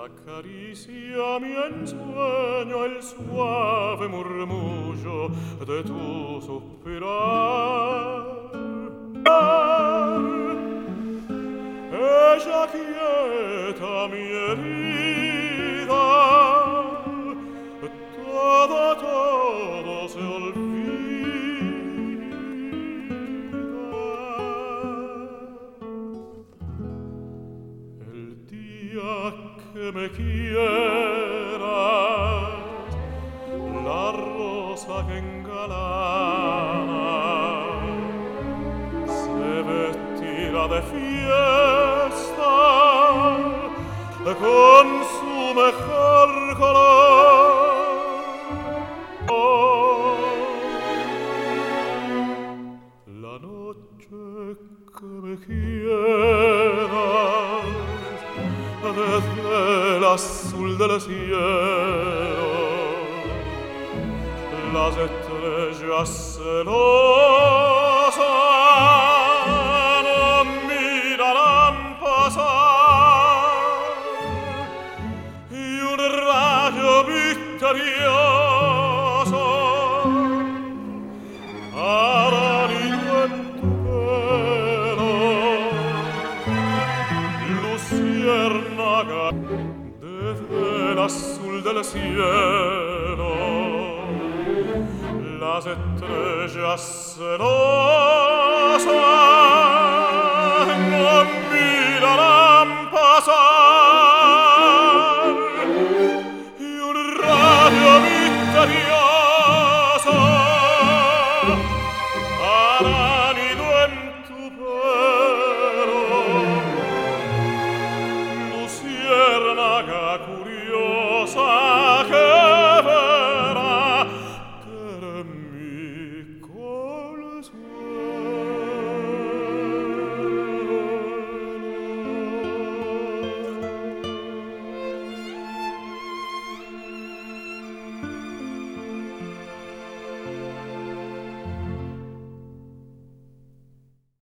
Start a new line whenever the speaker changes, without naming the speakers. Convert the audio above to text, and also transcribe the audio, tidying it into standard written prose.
Acaricia mi ensueño el suave murmullo de tu suspirar. Ella quieta mi herida, todo se olvida. El día que me quieras, la rosa que engalana se vestirá de fiesta con su mejor color. La noche que me quieras, desde el azul del cielo, las estrellas celosas no mirarán pasar, y un rayo misterioso hará nido en tu pelo. Luciérnaga desde el azul del cielo, las estrellas celosas no mirarán pasar, y un rayo misterioso hará